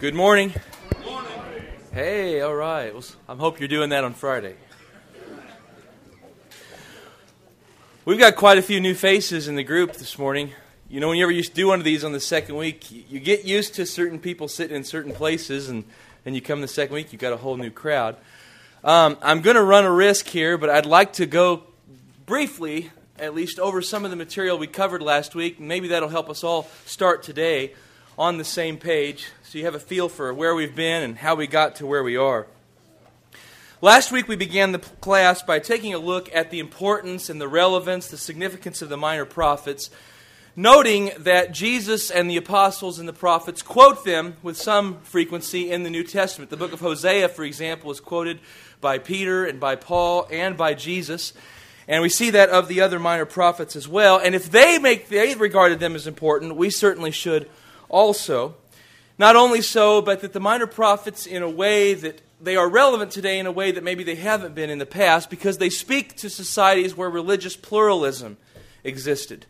Good morning. Good morning. Hey, all right. Well, I hope you're doing that on Friday. We've got quite a few new faces in the group this morning. You know, whenever you do one of these on the second week, you get used to certain people sitting in certain places, and then you come the second week, you've got a whole new crowd. I'm going to run a risk here, but I'd like to go briefly, at least over some of the material we covered last week. Maybe that'll help us all start today on the same page, so you have a feel for where we've been and how we got to where we are. Last week we began the class by taking a look at the importance and the relevance, the significance of the minor prophets, noting that Jesus and the apostles and the prophets quote them with some frequency in the New Testament. The book of Hosea, for example, is quoted by Peter and by Paul and by Jesus. And we see that of the other minor prophets as well. And if they regarded them as important, we certainly should also. Not only so, but that the minor prophets, in a way that they are relevant today in a way that maybe they haven't been in the past, because they speak to societies where religious pluralism existed.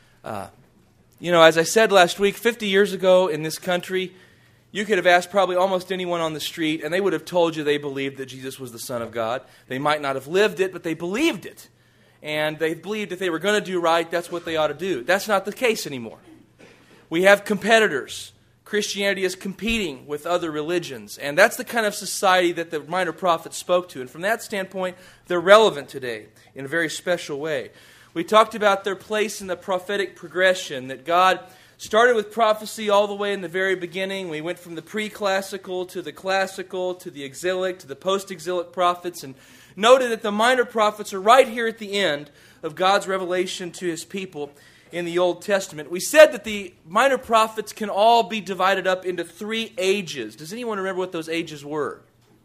As I said last week, 50 years ago in this country, you could have asked probably almost anyone on the street, and they would have told you they believed that Jesus was the Son of God. They might not have lived it, but they believed it. And they believed if they were going to do right, that's what they ought to do. That's not the case anymore. We have competitors. Christianity is competing with other religions. And that's the kind of society that the minor prophets spoke to. And from that standpoint, they're relevant today in a very special way. We talked about their place in the prophetic progression, that God started with prophecy all the way in the very beginning. We went from the pre-classical to the classical to the exilic to the post-exilic prophets, and noted that the minor prophets are right here at the end of God's revelation to His people in the Old Testament. We said that the minor prophets can all be divided up into 3 ages. Does anyone remember what those ages were?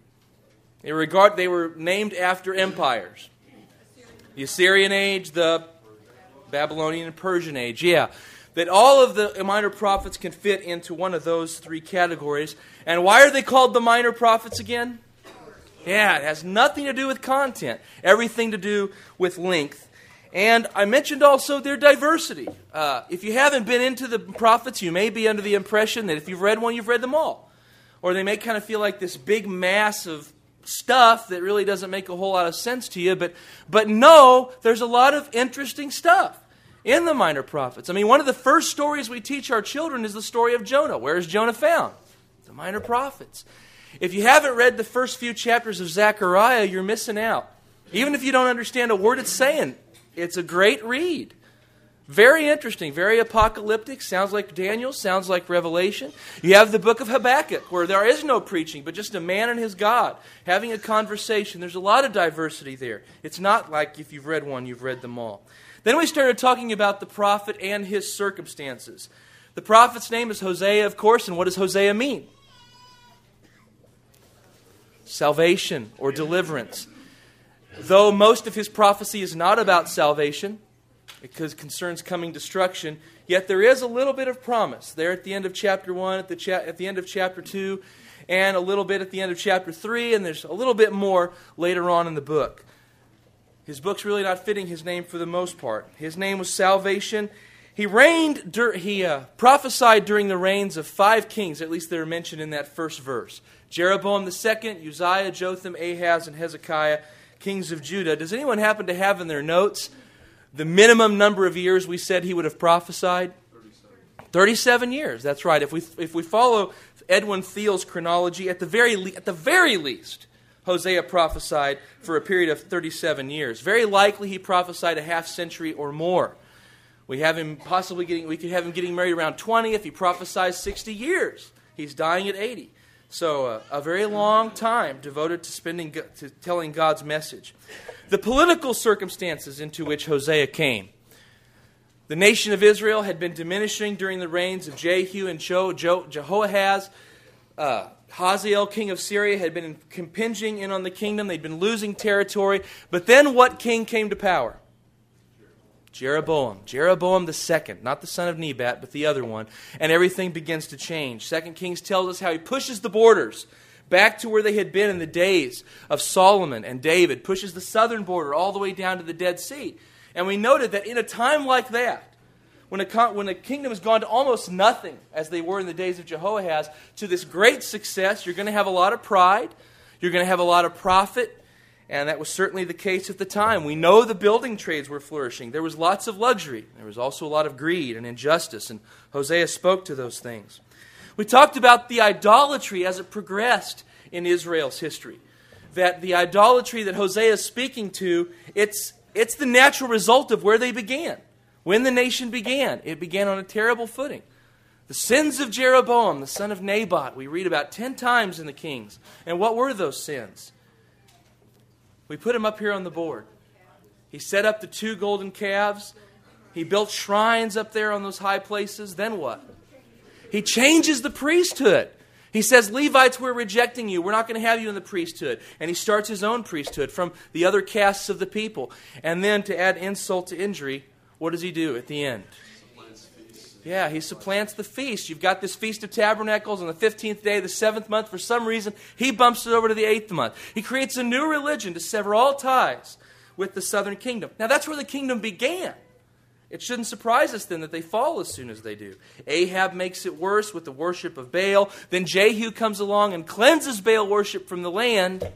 They were named after empires. The Assyrian age, the Babylonian and Persian age. Yeah. That all of the minor prophets can fit into one of those 3 categories. And why are they called the minor prophets again? Yeah, it has nothing to do with content. Everything to do with length. And I mentioned also their diversity. If you haven't been into the prophets, you may be under the impression that if you've read one, you've read them all. Or they may kind of feel like this big mass of stuff that really doesn't make a whole lot of sense to you. But no, there's a lot of interesting stuff in the minor prophets. I mean, one of the first stories we teach our children is the story of Jonah. Where is Jonah found? The minor prophets. If you haven't read the first few chapters of Zechariah, you're missing out. Even if you don't understand a word it's saying, it's a great read. Very interesting, very apocalyptic. Sounds like Daniel, sounds like Revelation. You have the book of Habakkuk, where there is no preaching, but just a man and his God having a conversation. There's a lot of diversity there. It's not like if you've read one, you've read them all. Then we started talking about the prophet and his circumstances. The prophet's name is Hosea, of course, and what does Hosea mean? Salvation or deliverance. Though most of his prophecy is not about salvation, because it concerns coming destruction, yet there is a little bit of promise there at the end of chapter 1, at the end of chapter 2, and a little bit at the end of chapter 3, and there's a little bit more later on in the book. His book's really not fitting his name for the most part. His name was Salvation. He prophesied during the reigns of 5 kings, at least they're mentioned in that first verse. Jeroboam II, Uzziah, Jotham, Ahaz, and Hezekiah, kings of Judah. Does anyone happen to have in their notes the minimum number of years we said he would have prophesied? 37 years, that's right. If we follow Edwin Thiel's chronology, at the very least, Hosea prophesied for a period of 37 years. Very likely he prophesied a half century or more. We could have him getting married around 20 if he prophesies 60 years. He's dying at 80. So a very long time devoted to telling God's message. The political circumstances into which Hosea came. The nation of Israel had been diminishing during the reigns of Jehu and Jehoahaz. Hazael, king of Syria, had been impinging in on the kingdom. They'd been losing territory. But then what king came to power? Jeroboam II, not the son of Nebat, but the other one. And everything begins to change. 2 Kings tells us how he pushes the borders back to where they had been in the days of Solomon and David, pushes the southern border all the way down to the Dead Sea. And we noted that in a time like that, when a kingdom has gone to almost nothing, as they were in the days of Jehoahaz, to this great success, you're going to have a lot of pride, you're going to have a lot of profit, and that was certainly the case at the time. We know the building trades were flourishing. There was lots of luxury. There was also a lot of greed and injustice, and Hosea spoke to those things. We talked about the idolatry as it progressed in Israel's history. That the idolatry that Hosea is speaking to, it's the natural result of where they began. When the nation began, it began on a terrible footing. The sins of Jeroboam, the son of Nebat, we read about 10 times in the Kings. And what were those sins? We put them up here on the board. He set up the 2 golden calves. He built shrines up there on those high places. Then what? He changes the priesthood. He says, Levites, we're rejecting you. We're not going to have you in the priesthood. And he starts his own priesthood from the other castes of the people. And then to add insult to injury, what does he do at the end? Yeah, he supplants the feast. You've got this Feast of Tabernacles on the 15th day of the 7th month. For some reason, he bumps it over to the 8th month. He creates a new religion to sever all ties with the southern kingdom. Now, that's where the kingdom began. It shouldn't surprise us then that they fall as soon as they do. Ahab makes it worse with the worship of Baal. Then Jehu comes along and cleanses Baal worship from the land.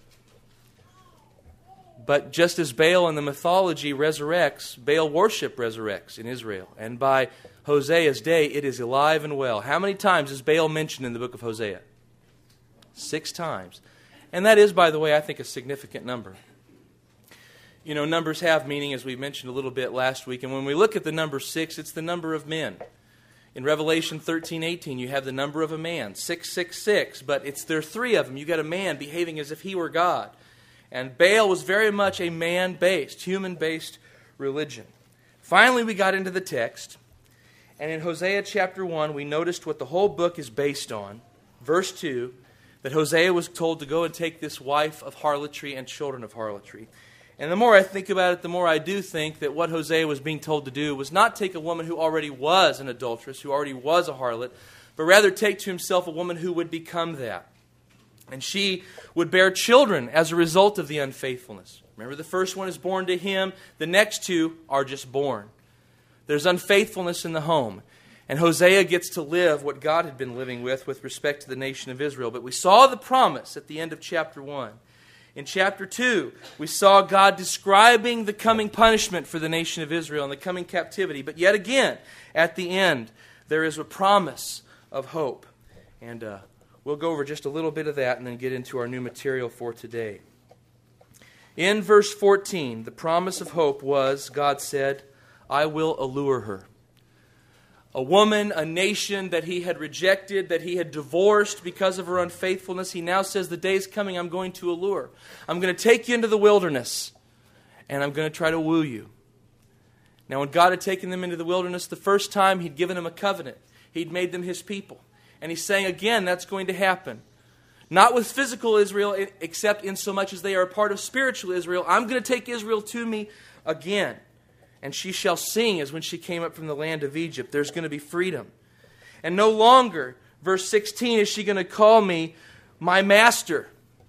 But just as Baal in the mythology resurrects, Baal worship resurrects in Israel. And by Hosea's day, it is alive and well. How many times is Baal mentioned in the book of Hosea? 6 times. And that is, by the way, I think a significant number. You know, numbers have meaning, as we mentioned a little bit last week. And when we look at the number 6, it's the number of men. In Revelation 13:18, you have the number of a man, 666. But there are 3 of them. You got a man behaving as if he were God. And Baal was very much a man-based, human-based religion. Finally, we got into the text. And in Hosea chapter 1, we noticed what the whole book is based on. Verse 2, that Hosea was told to go and take this wife of harlotry and children of harlotry. And the more I think about it, the more I do think that what Hosea was being told to do was not take a woman who already was an adulteress, who already was a harlot, but rather take to himself a woman who would become that. And she would bear children as a result of the unfaithfulness. Remember, the first one is born to him. The next 2 are just born. There's unfaithfulness in the home. And Hosea gets to live what God had been living with respect to the nation of Israel. But we saw the promise at the end of chapter 1. In chapter 2, we saw God describing the coming punishment for the nation of Israel and the coming captivity. But yet again, at the end, there is a promise of hope. And we'll go over just a little bit of that and then get into our new material for today. In verse 14, the promise of hope was, God said, I will allure her. A woman, a nation that he had rejected, that he had divorced because of her unfaithfulness, he now says, the day's coming, I'm going to allure. I'm going to take you into the wilderness, and I'm going to try to woo you. Now, when God had taken them into the wilderness the first time, he'd given them a covenant. He'd made them his people. And he's saying again, that's going to happen. Not with physical Israel, except in so much as they are a part of spiritual Israel. I'm going to take Israel to me again. And she shall sing as when she came up from the land of Egypt. There's going to be freedom. And no longer, verse 16, is she going to call me my master,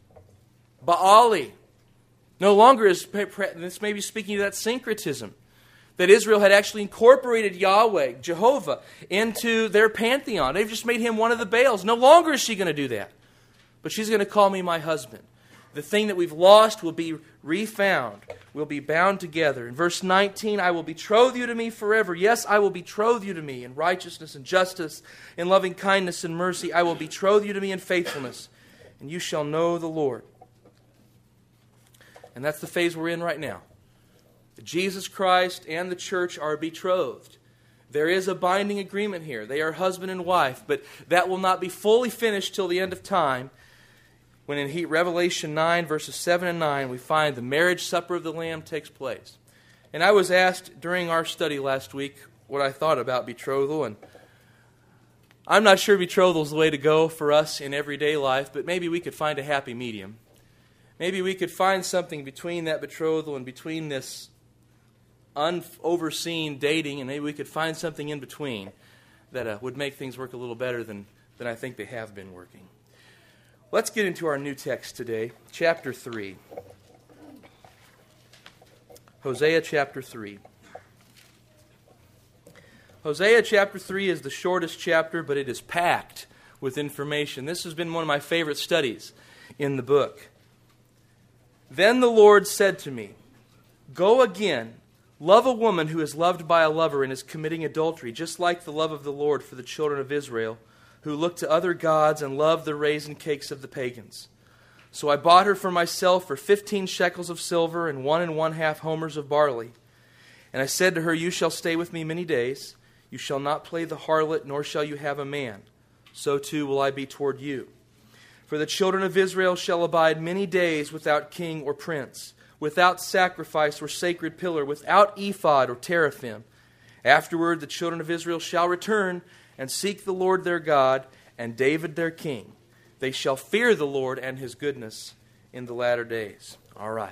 Baali. No longer is this maybe speaking to that syncretism, that Israel had actually incorporated Yahweh, Jehovah, into their pantheon. They've just made him one of the Baals. No longer is she going to do that. But she's going to call me my husband. The thing that we've lost will be refound. We'll be bound together. In verse 19, I will betroth you to me forever. Yes, I will betroth you to me in righteousness and justice, in loving kindness and mercy. I will betroth you to me in faithfulness, and you shall know the Lord. And that's the phase we're in right now. Jesus Christ and the church are betrothed. There is a binding agreement here. They are husband and wife, but that will not be fully finished till the end of time, when in Revelation 9, verses 7 and 9, we find the marriage supper of the Lamb takes place. And I was asked during our study last week what I thought about betrothal, and I'm not sure betrothal is the way to go for us in everyday life, but maybe we could find a happy medium. Maybe we could find something between that betrothal and between this unoverseen dating, and maybe we could find something in between that would make things work a little better than I think they have been working. Let's get into our new text today, chapter 3. Hosea chapter 3. Hosea chapter 3 is the shortest chapter, but it is packed with information. This has been one of my favorite studies in the book. Then the Lord said to me, "Go again, love a woman who is loved by a lover and is committing adultery, just like the love of the Lord for the children of Israel, who look to other gods and love the raisin cakes of the pagans. So I bought her for myself for 15 shekels of silver and 1½ homers of barley. And I said to her, you shall stay with me many days. You shall not play the harlot, nor shall you have a man. So too will I be toward you. For the children of Israel shall abide many days without king or prince, without sacrifice or sacred pillar, without ephod or teraphim. Afterward the children of Israel shall return and seek the Lord their God and David their king. They shall fear the Lord and His goodness in the latter days." All right.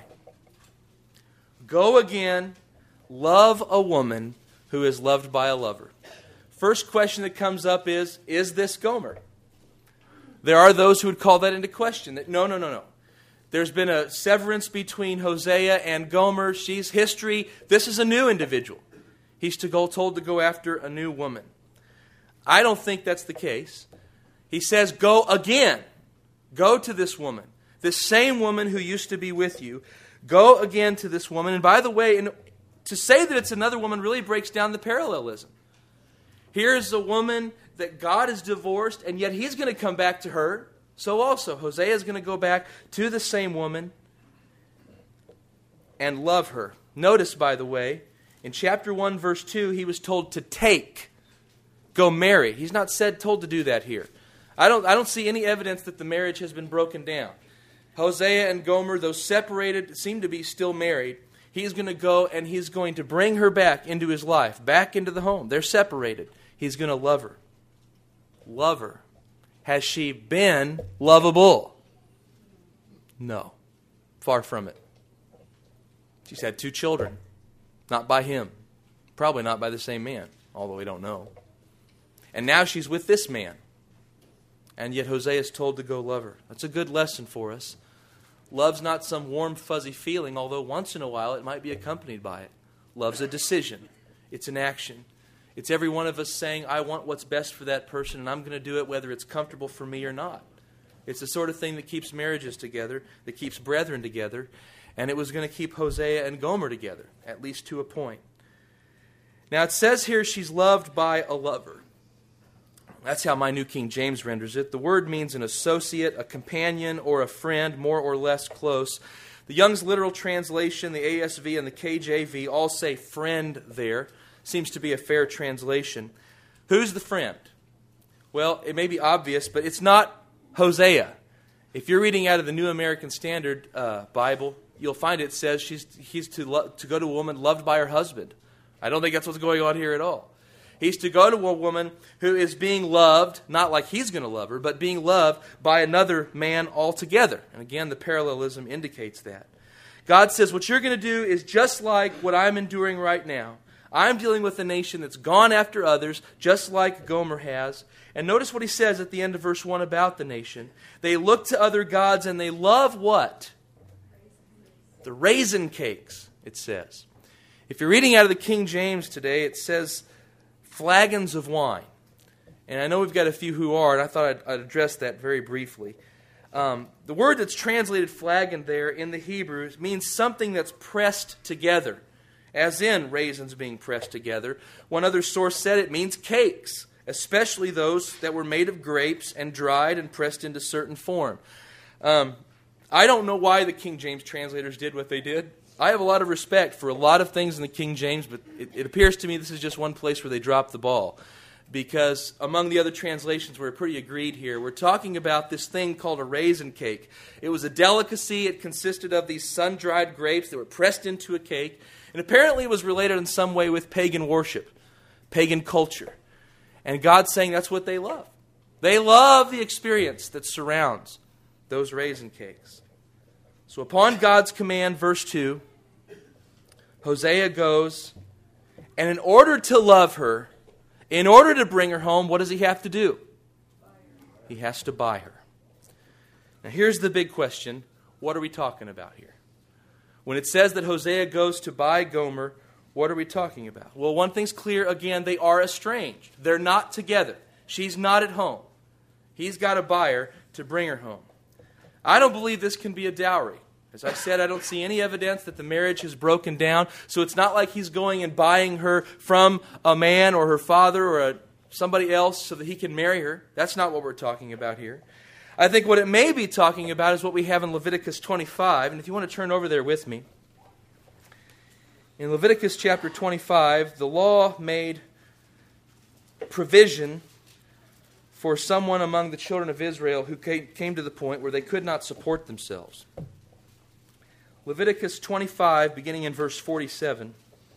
Go again, love a woman who is loved by a lover. First question that comes up is this Gomer? There are those who would call that into question. That no. There's been a severance between Hosea and Gomer. She's history. This is a new individual. He's told to go after a new woman. I don't think that's the case. He says, go again. Go to this woman. This same woman who used to be with you. Go again to this woman. And by the way, to say that it's another woman really breaks down the parallelism. Here's a woman that God has divorced, and yet He's going to come back to her. So also, Hosea is going to go back to the same woman and love her. Notice, by the way, in chapter 1, verse 2, he was told to go marry. He's not told to do that here. I don't see any evidence that the marriage has been broken down. Hosea and Gomer, though separated, seem to be still married. He's going to go and he's going to bring her back into his life, back into the home. They're separated. He's going to love her. Love her. Has she been lovable? No. Far from it. She's had 2 children. Not by him. Probably not by the same man, although we don't know. And now she's with this man. And yet Hosea is told to go love her. That's a good lesson for us. Love's not some warm, fuzzy feeling, although once in a while it might be accompanied by it. Love's a decision. It's an action. It's every one of us saying, I want what's best for that person, and I'm going to do it whether it's comfortable for me or not. It's the sort of thing that keeps marriages together, that keeps brethren together, and it was going to keep Hosea and Gomer together, at least to a point. Now it says here she's loved by a lover. That's how my New King James renders it. The word means an associate, a companion, or a friend, more or less close. The Young's Literal Translation, the ASV, and the KJV all say friend there. Seems to be a fair translation. Who's the friend? Well, it may be obvious, but it's not Hosea. If you're reading out of the New American Standard Bible, you'll find it says he's to go to a woman loved by her husband. I don't think that's what's going on here at all. He's to go to a woman who is being loved, not like he's going to love her, but being loved by another man altogether. And again, the parallelism indicates that. God says, what you're going to do is just like what I'm enduring right now. I'm dealing with a nation that's gone after others, just like Gomer has. And notice what he says at the end of verse 1 about the nation. They look to other gods and they love what? The raisin cakes, it says. If you're reading out of the King James today, it says flagons of wine. And I know we've got a few who are, and I thought I'd address that very briefly. The word that's translated flagon there in the Hebrew means something that's pressed together, as in raisins being pressed together. One other source said it means cakes, especially those that were made of grapes and dried and pressed into certain form. I don't know why the King James translators did what they did. I have a lot of respect for a lot of things in the King James, but it appears to me this is just one place where they dropped the ball. Because among the other translations, we're pretty agreed here. We're talking about this thing called a raisin cake. It was a delicacy. It consisted of these sun-dried grapes that were pressed into a cake. And apparently it was related in some way with pagan worship, pagan culture. And God's saying that's what they love. They love the experience that surrounds those raisin cakes. So upon God's command, verse 2, Hosea goes, and in order to love her, in order to bring her home, what does he have to do? He has to buy her. Now here's the big question. What are we talking about here? When it says that Hosea goes to buy Gomer, What are we talking about? Well, one thing's clear, again, they are estranged. They're not together. She's not at home. He's got to buy her to bring her home. I don't believe this can be a dowry. As I said, I don't see any evidence that the marriage has broken down, so it's not like he's going and buying her from a man or her father or somebody else so that he can marry her. That's not what we're talking about here. I think what it may be talking about is what we have in Leviticus 25, and if you want to turn over there with me. In Leviticus chapter 25, the law made provision for someone among the children of Israel who came to the point where they could not support themselves. Leviticus 25, beginning in verse 47.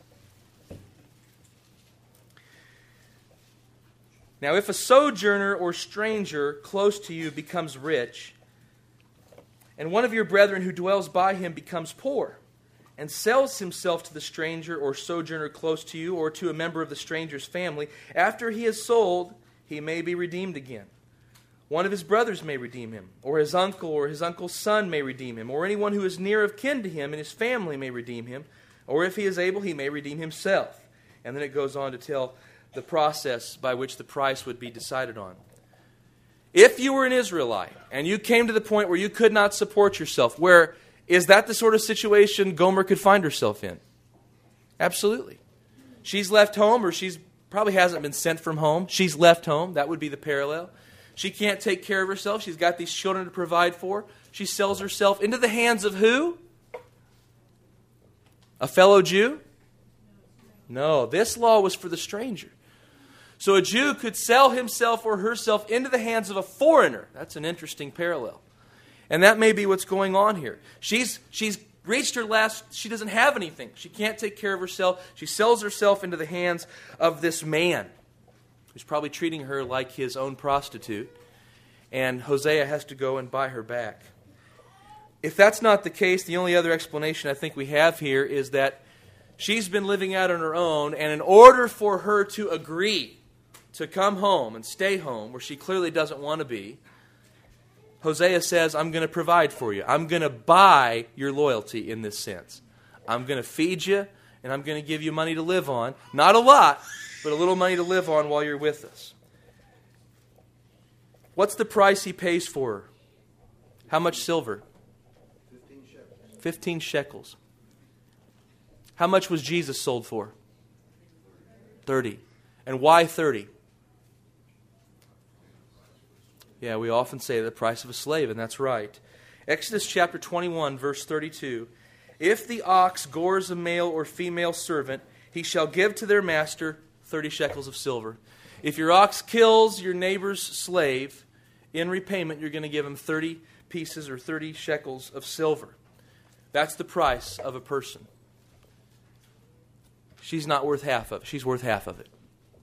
Now, if a sojourner or stranger close to you becomes rich, and one of your brethren who dwells by him becomes poor, and sells himself to the stranger or sojourner close to you, or to a member of the stranger's family, after he is sold, he may be redeemed again. One of his brothers may redeem him, or his uncle's son may redeem him, or anyone who is near of kin to him and his family may redeem him, or if he is able, he may redeem himself. And then it goes on to tell the process by which the price would be decided on. If you were an Israelite and you came to the point where you could not support yourself, is that the sort of situation Gomer could find herself in? Absolutely. She's left home, or she's probably hasn't been sent from home. She's left home. That would be the parallel. She can't take care of herself. She's got these children to provide for. She sells herself into the hands of who? A fellow Jew? No, this law was for the stranger. So a Jew could sell himself or herself into the hands of a foreigner. That's an interesting parallel. And that may be what's going on here. She's reached her last, she doesn't have anything. She can't take care of herself. She sells herself into the hands of this man who's probably treating her like his own prostitute. And Hosea has to go and buy her back. If that's not the case, the only other explanation I think we have here is that she's been living out on her own, and in order for her to agree to come home and stay home, where she clearly doesn't want to be, Hosea says, I'm going to provide for you. I'm going to buy your loyalty in this sense. I'm going to feed you, and I'm going to give you money to live on. Not a lot, but a little money to live on while you're with us. What's the price he pays for her? How much silver? 15 shekels. 15 shekels. How much was Jesus sold for? 30. And why 30? Yeah, we often say the price of a slave, and that's right. Exodus chapter 21, verse 32. If the ox gores a male or female servant, he shall give to their master 30 shekels of silver. If your ox kills your neighbor's slave, in repayment you're going to give him 30 pieces or 30 shekels of silver. That's the price of a person. She's not worth half of it. She's worth half of it.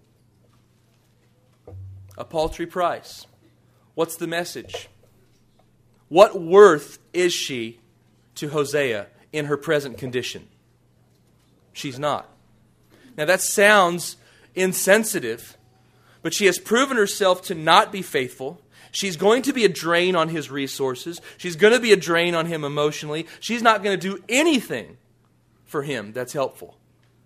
A paltry price. What's the message? What worth is she to Hosea in her present condition? She's not. Now that sounds insensitive, but she has proven herself to not be faithful. She's going to be a drain on his resources. She's going to be a drain on him emotionally. She's not going to do anything for him that's helpful.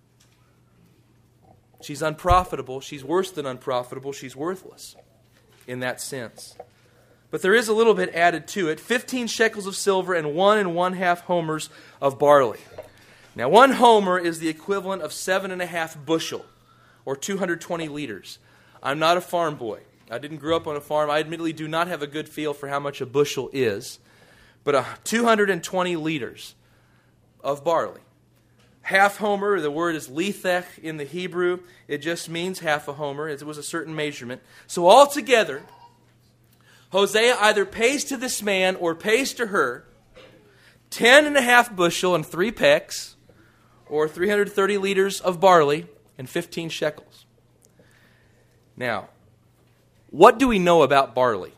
She's unprofitable. She's worse than unprofitable. She's worthless in that sense. But there is a little bit added to it. 15 shekels of silver and 1 1/2 homers of barley. Now, 1 homer is the equivalent of 7.5 bushel, or 220 liters. I'm not a farm boy. I didn't grow up on a farm. I admittedly do not have a good feel for how much a bushel is. But 220 liters of barley. Half homer, the word is lethech in the Hebrew. It just means half a homer. It was a certain measurement. So altogether, Hosea either pays to this man or pays to her 10.5 bushel and 3 pecks, or 330 liters of barley and 15 shekels. Now, what do we know about barley?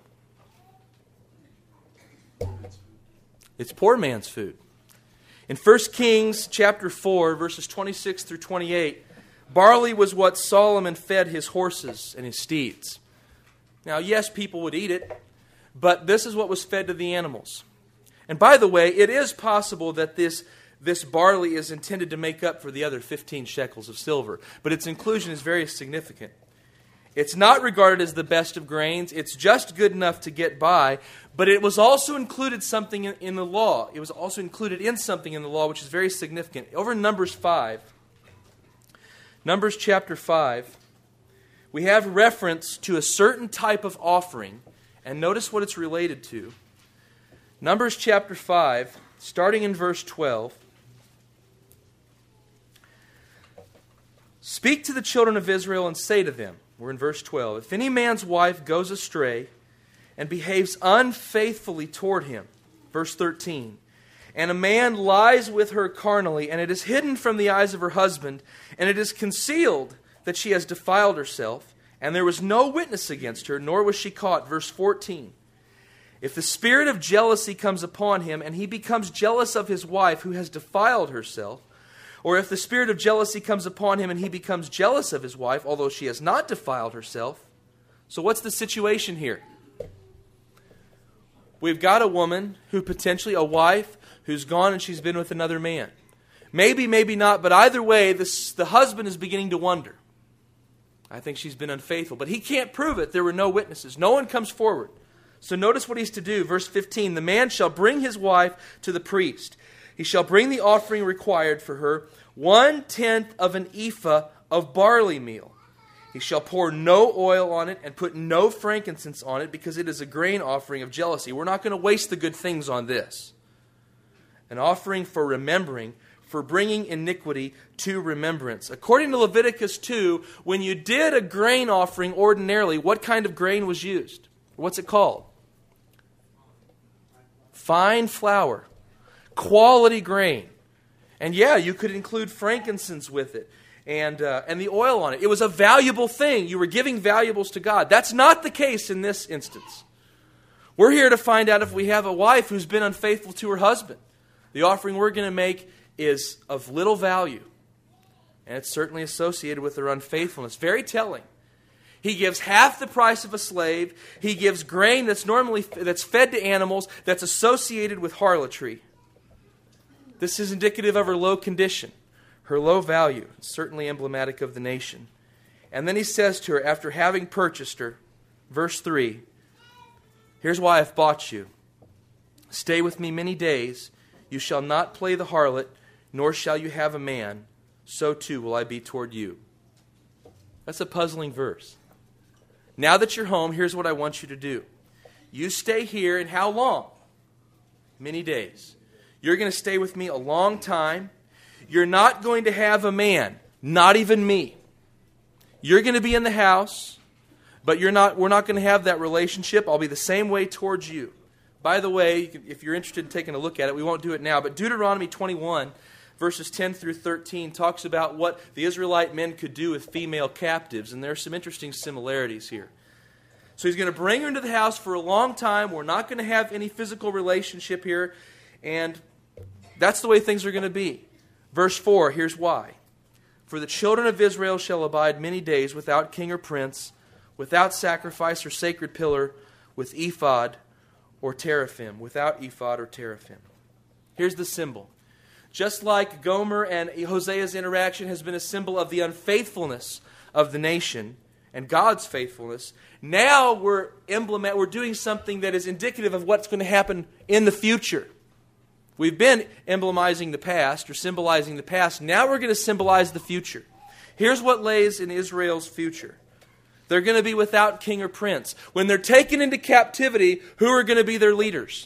It's poor man's food. In 1 Kings chapter 4, verses 26 through 28, barley was what Solomon fed his horses and his steeds. Now, yes, people would eat it, but this is what was fed to the animals. And by the way, it is possible that this barley is intended to make up for the other 15 shekels of silver. But its inclusion is very significant. It's not regarded as the best of grains. It's just good enough to get by. But it was also included something in the law. It was also included in something in the law, which is very significant. Over in Numbers 5, Numbers chapter 5, we have reference to a certain type of offering. And notice what it's related to. Numbers chapter 5, starting in verse 12. Speak to the children of Israel and say to them, we're in verse 12, if any man's wife goes astray and behaves unfaithfully toward him, verse 13, and a man lies with her carnally, and it is hidden from the eyes of her husband, and it is concealed that she has defiled herself, and there was no witness against her, nor was she caught, verse 14. If the spirit of jealousy comes upon him, and he becomes jealous of his wife who has defiled herself, or if the spirit of jealousy comes upon him and he becomes jealous of his wife, although she has not defiled herself. So what's the situation here? We've got a woman who potentially, a wife, who's gone and she's been with another man. Maybe, maybe not, but either way, the husband is beginning to wonder. I think she's been unfaithful. But he can't prove it. There were no witnesses. No one comes forward. So notice what he's to do. Verse 15, the man shall bring his wife to the priest. He shall bring the offering required for her, 1/10 of an ephah of barley meal. He shall pour no oil on it and put no frankincense on it, because it is a grain offering of jealousy. We're not going to waste the good things on this. An offering for remembering, for bringing iniquity to remembrance. According to Leviticus 2, when you did a grain offering ordinarily, what kind of grain was used? What's it called? Fine flour. Quality grain. And yeah, you could include frankincense with it and the oil on it. It was a valuable thing. You were giving valuables to God. That's not the case in this instance. We're here to find out if we have a wife who's been unfaithful to her husband. The offering we're going to make is of little value. And it's certainly associated with her unfaithfulness. Very telling. He gives half the price of a slave. He gives grain that's fed to animals, that's associated with harlotry. This is indicative of her low condition, her low value, certainly emblematic of the nation. And then he says to her, after having purchased her, verse 3, here's why I've bought you. Stay with me many days. You shall not play the harlot, nor shall you have a man. So too will I be toward you. That's a puzzling verse. Now that you're home, here's what I want you to do. You stay here, and how long? Many days. You're going to stay with me a long time. You're not going to have a man, not even me. You're going to be in the house, but we're not going to have that relationship. I'll be the same way towards you. By the way, if you're interested in taking a look at it, we won't do it now, but Deuteronomy 21, verses 10 through 13, talks about what the Israelite men could do with female captives, and there are some interesting similarities here. So he's going to bring her into the house for a long time. We're not going to have any physical relationship here, and that's the way things are going to be. Verse 4, here's why. For the children of Israel shall abide many days without king or prince, without sacrifice or sacred pillar, with ephod or teraphim, without ephod or teraphim. Here's the symbol. Just like Gomer and Hosea's interaction has been a symbol of the unfaithfulness of the nation and God's faithfulness, now we're doing something that is indicative of what's going to happen in the future. We've been emblemizing the past or symbolizing the past. Now we're going to symbolize the future. Here's what lays in Israel's future. They're going to be without king or prince. When they're taken into captivity, who are going to be their leaders?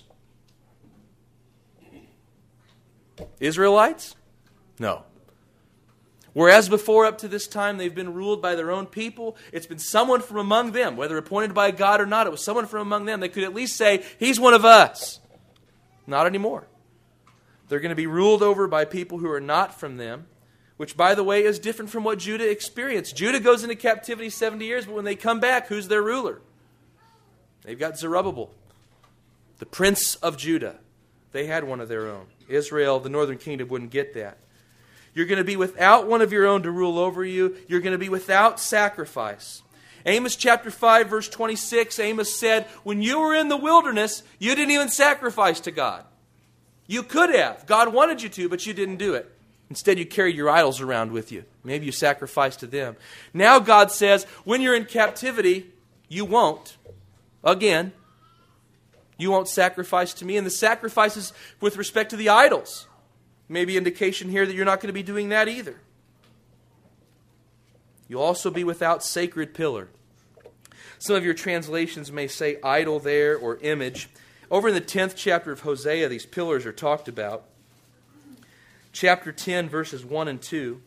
Israelites? No. Whereas before, up to this time, they've been ruled by their own people. It's been someone from among them, whether appointed by God or not. It was someone from among them. They could at least say, he's one of us. Not anymore. They're going to be ruled over by people who are not from them, which, by the way, is different from what Judah experienced. Judah goes into captivity 70 years, but when they come back, who's their ruler? They've got Zerubbabel, the prince of Judah. They had one of their own. Israel, the northern kingdom, wouldn't get that. You're going to be without one of your own to rule over you. You're going to be without sacrifice. Amos chapter 5, verse 26, Amos said, when you were in the wilderness, you didn't even sacrifice to God. You could have. God wanted you to, but you didn't do it. Instead, you carried your idols around with you. Maybe you sacrificed to them. Now God says, when you're in captivity, you won't. Again, you won't sacrifice to me. And the sacrifices with respect to the idols. Maybe indication here that you're not going to be doing that either. You'll also be without sacred pillar. Some of your translations may say idol there or image. Over in the 10th chapter of Hosea, these pillars are talked about. Chapter 10, verses 1 and 2.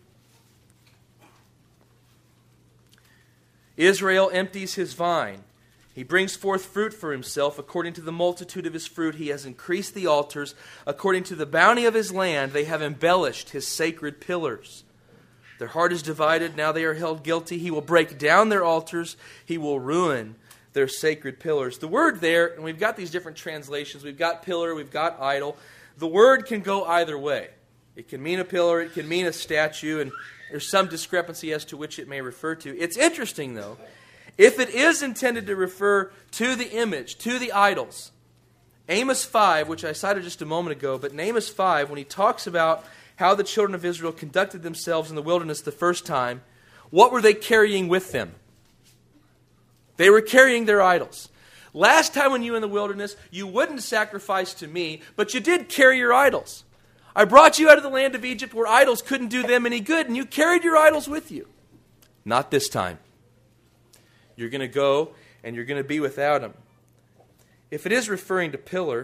Israel empties his vine. He brings forth fruit for himself. According to the multitude of his fruit, he has increased the altars. According to the bounty of his land, they have embellished his sacred pillars. Their heart is divided. Now they are held guilty. He will break down their altars. He will ruin their sacred pillars. The word there, and we've got these different translations. We've got pillar, we've got idol. The word can go either way. It can mean a pillar, it can mean a statue, and there's some discrepancy as to which it may refer to. It's interesting, though. If it is intended to refer to the image, to the idols, Amos 5, which I cited just a moment ago, but in Amos 5, when he talks about how the children of Israel conducted themselves in the wilderness the first time, what were they carrying with them? They were carrying their idols. Last time when you were in the wilderness, you wouldn't sacrifice to me, but you did carry your idols. I brought you out of the land of Egypt where idols couldn't do them any good, and you carried your idols with you. Not this time. You're going to go, and you're going to be without them. If it is referring to pillar,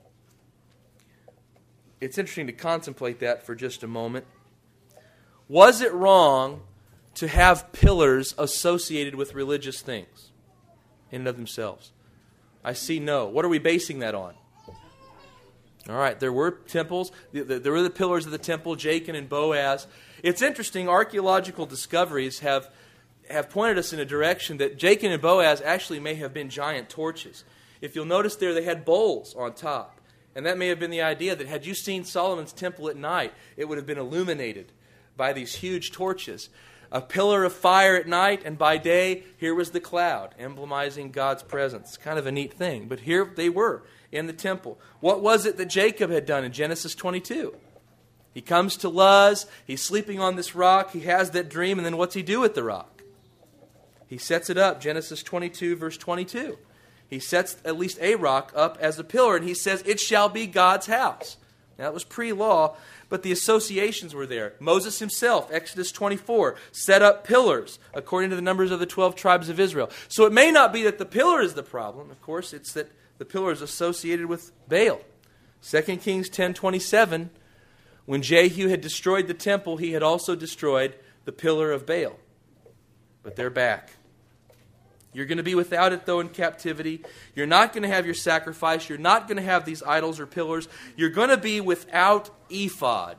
it's interesting to contemplate that for just a moment. Was it wrong to have pillars associated with religious things in and of themselves? I see no. What are we basing that on? All right, there were temples. There were the pillars of the temple, Jachin and Boaz. It's interesting, archaeological discoveries have pointed us in a direction that Jachin and Boaz actually may have been giant torches. If you'll notice there, they had bowls on top. And that may have been the idea that had you seen Solomon's temple at night, it would have been illuminated by these huge torches. A pillar of fire at night, and by day, here was the cloud, emblemizing God's presence. Kind of a neat thing. But here they were in the temple. What was it that Jacob had done in Genesis 22? He comes to Luz, he's sleeping on this rock, he has that dream, and then what's he do with the rock? He sets it up, Genesis 22, verse 22. He sets at least a rock up as a pillar, and he says, it shall be God's house. Now, it was pre-law, but the associations were there. Moses himself, Exodus 24, set up pillars according to the numbers of the 12 tribes of Israel. So it may not be that the pillar is the problem. Of course, it's that the pillar is associated with Baal. 2 Kings 10:27, when Jehu had destroyed the temple, he had also destroyed the pillar of Baal. But they're back. You're going to be without it, though, in captivity. You're not going to have your sacrifice. You're not going to have these idols or pillars. You're going to be without ephod.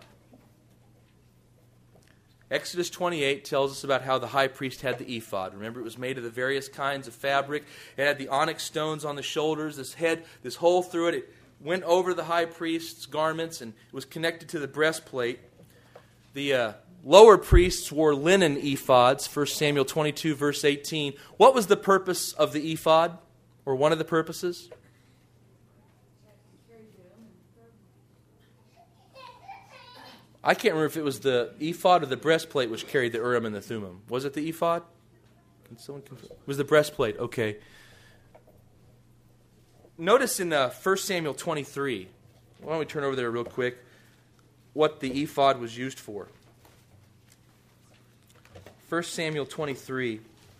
Exodus 28 tells us about how the high priest had the ephod. Remember, it was made of the various kinds of fabric. It had the onyx stones on the shoulders, this hole through it. It went over the high priest's garments, and it was connected to the breastplate. The lower priests wore linen ephods, 1 Samuel 22, verse 18. What was the purpose of the ephod, or one of the purposes? I can't remember if it was the ephod or the breastplate which carried the Urim and the Thummim. Was it the ephod? Can someone confirm? It was the breastplate, okay. Notice in 1 Samuel 23, why don't we turn over there real quick, what the ephod was used for. 1 Samuel 23.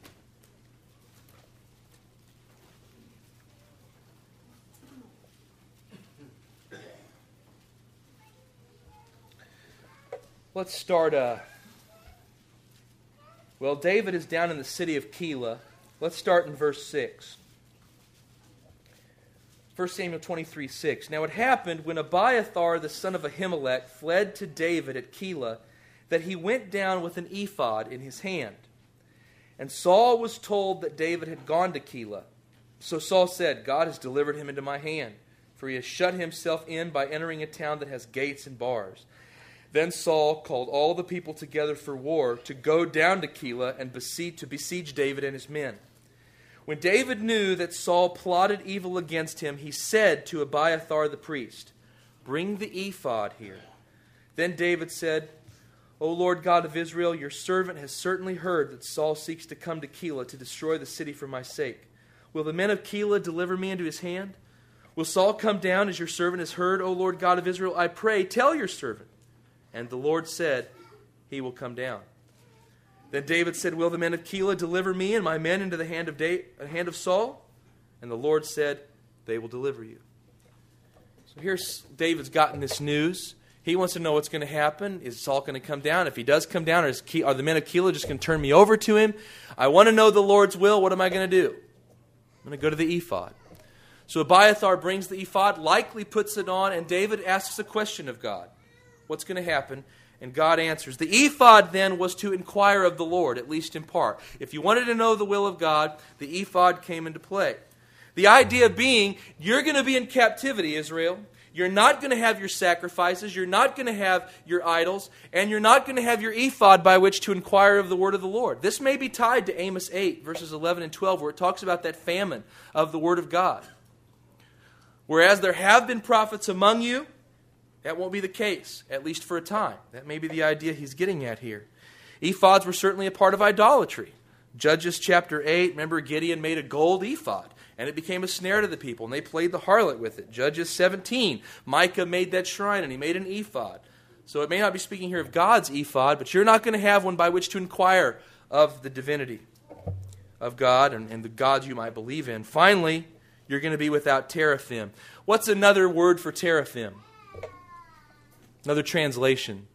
Let's start. David is down in the city of Keilah. Let's start in verse 6. 1 Samuel 23, 6. Now it happened when Abiathar the son of Ahimelech fled to David at Keilah, that he went down with an ephod in his hand. And Saul was told that David had gone to Keilah. So Saul said, God has delivered him into my hand, for he has shut himself in by entering a town that has gates and bars. Then Saul called all the people together for war to go down to Keilah and besiege David and his men. When David knew that Saul plotted evil against him, he said to Abiathar the priest, Bring the ephod here." Then David said, "O Lord God of Israel, your servant has certainly heard that Saul seeks to come to Keilah to destroy the city for my sake. Will the men of Keilah deliver me into his hand? Will Saul come down as your servant has heard? O Lord God of Israel, I pray, tell your servant." And the Lord said, "He will come down." Then David said, "Will the men of Keilah deliver me and my men into the hand of Saul?" And the Lord said, "They will deliver you." So here's David's gotten this news. He wants to know what's going to happen. Is Saul going to come down? If he does come down, are the men of Keilah just going to turn me over to him? I want to know the Lord's will. What am I going to do? I'm going to go to the ephod. So Abiathar brings the ephod, likely puts it on, and David asks a question of God. What's going to happen? And God answers. The ephod then was to inquire of the Lord, at least in part. If you wanted to know the will of God, the ephod came into play. The idea being, you're going to be in captivity, Israel. You're not going to have your sacrifices. You're not going to have your idols. And you're not going to have your ephod by which to inquire of the word of the Lord. This may be tied to Amos 8, verses 11 and 12, where it talks about that famine of the word of God. Whereas there have been prophets among you, that won't be the case, at least for a time. That may be the idea he's getting at here. Ephods were certainly a part of idolatry. Judges chapter 8, remember Gideon made a gold ephod, and it became a snare to the people, and they played the harlot with it. Judges 17, Micah made that shrine, and he made an ephod. So it may not be speaking here of God's ephod, but you're not going to have one by which to inquire of the divinity of God and the gods you might believe in. Finally, you're going to be without teraphim. What's another word for teraphim? Another translation.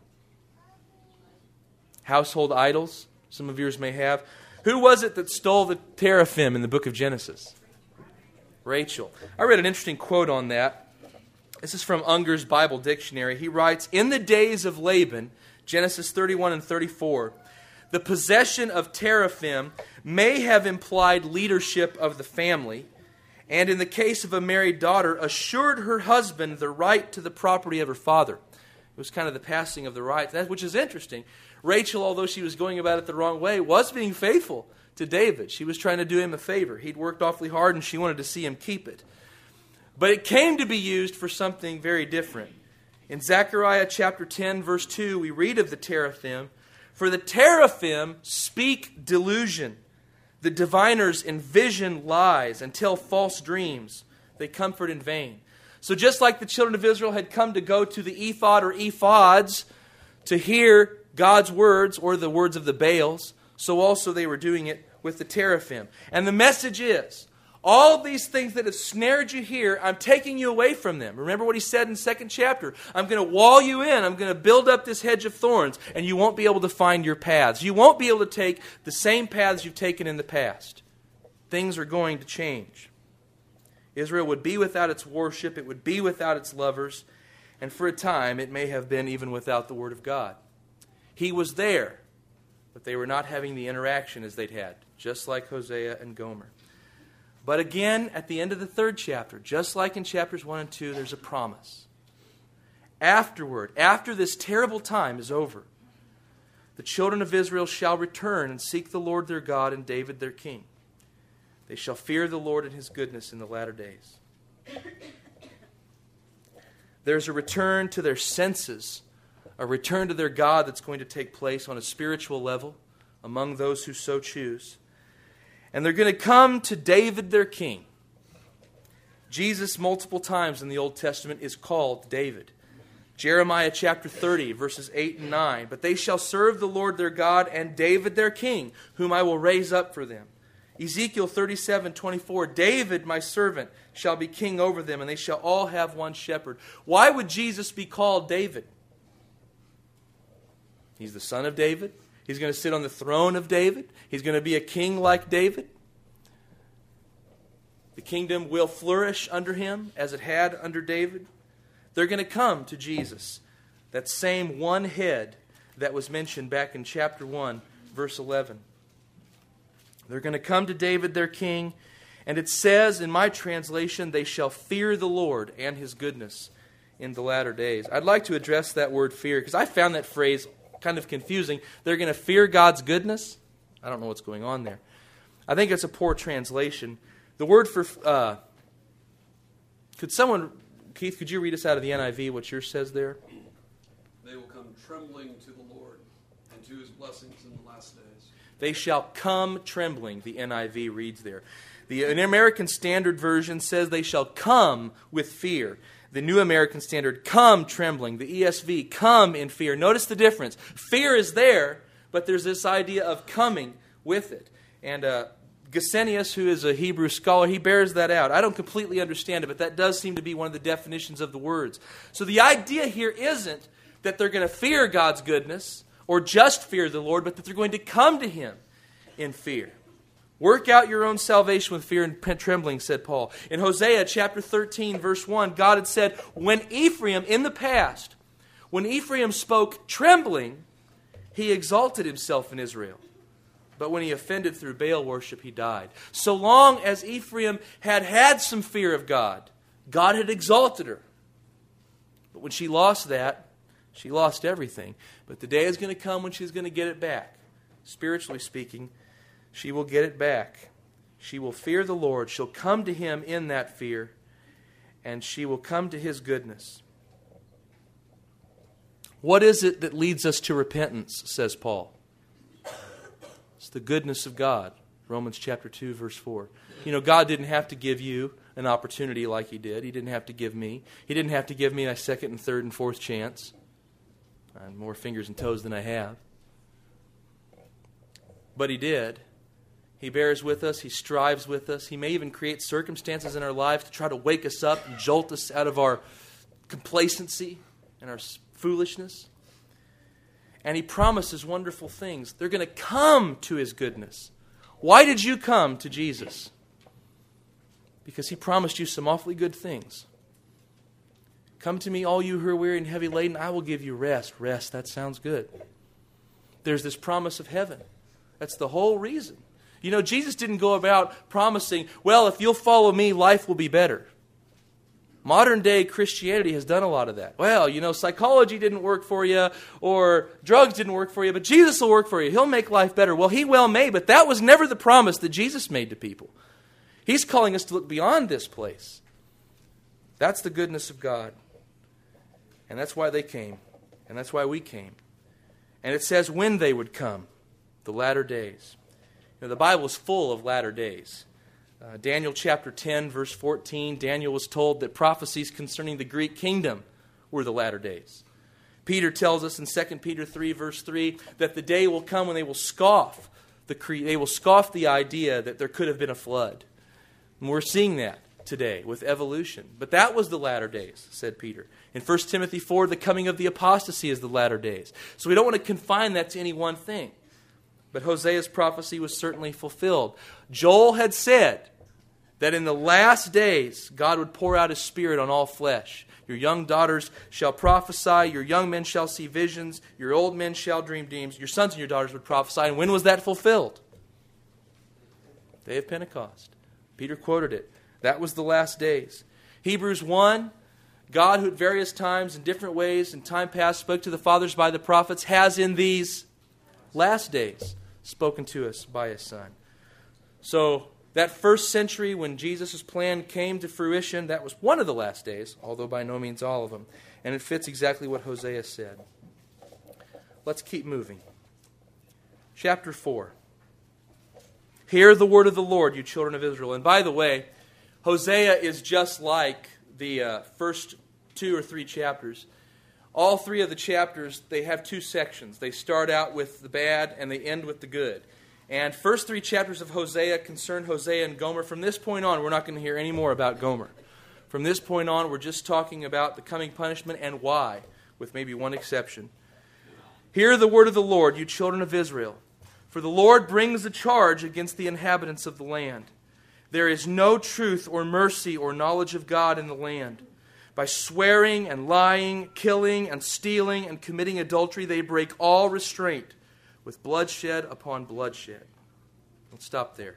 Household idols, some of yours may have. Who was it that stole the teraphim in the book of Genesis? Rachel. I read an interesting quote on that. This is from Unger's Bible Dictionary. He writes, "In the days of Laban," Genesis 31 and 34, "the possession of teraphim may have implied leadership of the family, and in the case of a married daughter, assured her husband the right to the property of her father." It was kind of the passing of the rights, which is interesting. Rachel, although she was going about it the wrong way, was being faithful to David. She was trying to do him a favor. He'd worked awfully hard, and she wanted to see him keep it. But it came to be used for something very different. In Zechariah chapter 10, verse 2, we read of the teraphim, "For the teraphim speak delusion. The diviners envision lies and tell false dreams. They comfort in vain." So just like the children of Israel had come to go to the ephod or ephods to hear God's words or the words of the Baals, so also they were doing it with the teraphim. And the message is, all these things that have snared you here, I'm taking you away from them. Remember what he said in the 2nd chapter. I'm going to wall you in. I'm going to build up this hedge of thorns, and you won't be able to find your paths. You won't be able to take the same paths you've taken in the past. Things are going to change. Israel would be without its worship. It would be without its lovers. And for a time, it may have been even without the Word of God. He was there, but they were not having the interaction as they'd had, just like Hosea and Gomer. But again, at the end of the 3rd chapter, just like in chapters 1 and 2, there's a promise. Afterward, after this terrible time is over, the children of Israel shall return and seek the Lord their God and David their king. They shall fear the Lord and His goodness in the latter days. There's a return to their senses, a return to their God that's going to take place on a spiritual level among those who so choose. And they're going to come to David their king. Jesus multiple times in the Old Testament is called David. Jeremiah chapter 30, verses 8 and 9. "But they shall serve the Lord their God and David their king, whom I will raise up for them." Ezekiel 37:24, "David, my servant, shall be king over them, and they shall all have one shepherd." Why would Jesus be called David? He's the son of David. He's going to sit on the throne of David. He's going to be a king like David. The kingdom will flourish under him as it had under David. They're going to come to Jesus, that same one head that was mentioned back in chapter 1, verse 11. They're going to come to David, their king, and it says in my translation, "They shall fear the Lord and His goodness in the latter days." I'd like to address that word fear, because I found that phrase kind of confusing. They're going to fear God's goodness? I don't know what's going on there. I think it's a poor translation. The word for... Could Keith, could you read us out of the NIV what yours says there? They will come trembling to the Lord and to his blessings in the last days. They shall come trembling, the NIV reads there. The American Standard Version says they shall come with fear. The New American Standard, come trembling. The ESV, come in fear. Notice the difference. Fear is there, but there's this idea of coming with it. And Gesenius, who is a Hebrew scholar, he bears that out. I don't completely understand it, but that does seem to be one of the definitions of the words. So the idea here isn't that they're going to fear God's goodness or just fear the Lord, but that they're going to come to Him in fear. Work out your own salvation with fear and trembling, said Paul. In Hosea chapter 13, verse 1, God had said, when Ephraim, in the past, when Ephraim spoke trembling, he exalted himself in Israel. But when he offended through Baal worship, he died. So long as Ephraim had had some fear of God, God had exalted her. But when she lost that, she lost everything. But the day is going to come when she's going to get it back. Spiritually speaking, she will get it back. She will fear the Lord. She'll come to Him in that fear, and she will come to His goodness. What is it that leads us to repentance, says Paul? It's the goodness of God. Romans chapter 2, verse 4. You know, God didn't have to give you an opportunity like He did. He didn't have to give me. He didn't have to give me a second and third and fourth chance. I have more fingers and toes than I have. But He did. He bears with us. He strives with us. He may even create circumstances in our lives to try to wake us up and jolt us out of our complacency and our foolishness. And He promises wonderful things. They're going to come to His goodness. Why did you come to Jesus? Because He promised you some awfully good things. Come to me, all you who are weary and heavy laden, I will give you rest. Rest, that sounds good. There's this promise of heaven. That's the whole reason. You know, Jesus didn't go about promising, well, if you'll follow me, life will be better. Modern day Christianity has done a lot of that. Well, you know, psychology didn't work for you, or drugs didn't work for you, but Jesus will work for you. He'll make life better. Well, He well may, but that was never the promise that Jesus made to people. He's calling us to look beyond this place. That's the goodness of God. And that's why they came. And that's why we came. And it says when they would come, the latter days. You know, the Bible is full of latter days. Daniel chapter 10, verse 14, Daniel was told that prophecies concerning the Greek kingdom were the latter days. Peter tells us in 2 Peter 3, verse 3, that the day will come when they will scoff the idea that there could have been a flood. And we're seeing that today with evolution. But that was the latter days, said Peter. In 1 Timothy 4, the coming of the apostasy is the latter days. So we don't want to confine that to any one thing. But Hosea's prophecy was certainly fulfilled. Joel had said that in the last days, God would pour out His Spirit on all flesh. Your young daughters shall prophesy, your young men shall see visions, your old men shall dream dreams, your sons and your daughters would prophesy. And when was that fulfilled? Day of Pentecost. Peter quoted it. That was the last days. Hebrews 1, God who at various times in different ways in time past spoke to the fathers by the prophets has in these last days spoken to us by His Son. So that first century when Jesus' plan came to fruition, that was one of the last days, although by no means all of them. And it fits exactly what Hosea said. Let's keep moving. Chapter 4. Hear the word of the Lord, you children of Israel. And by the way, Hosea is just like the first 2 or 3 chapters. All 3 of the chapters, they have 2 sections. They start out with the bad and they end with the good. And first 3 chapters of Hosea concern Hosea and Gomer. From this point on, we're not going to hear any more about Gomer. From this point on, we're just talking about the coming punishment and why, with maybe one exception. Hear the word of the Lord, you children of Israel. For the Lord brings a charge against the inhabitants of the land. There is no truth or mercy or knowledge of God in the land. By swearing and lying, killing and stealing and committing adultery, they break all restraint with bloodshed upon bloodshed. Let's stop there.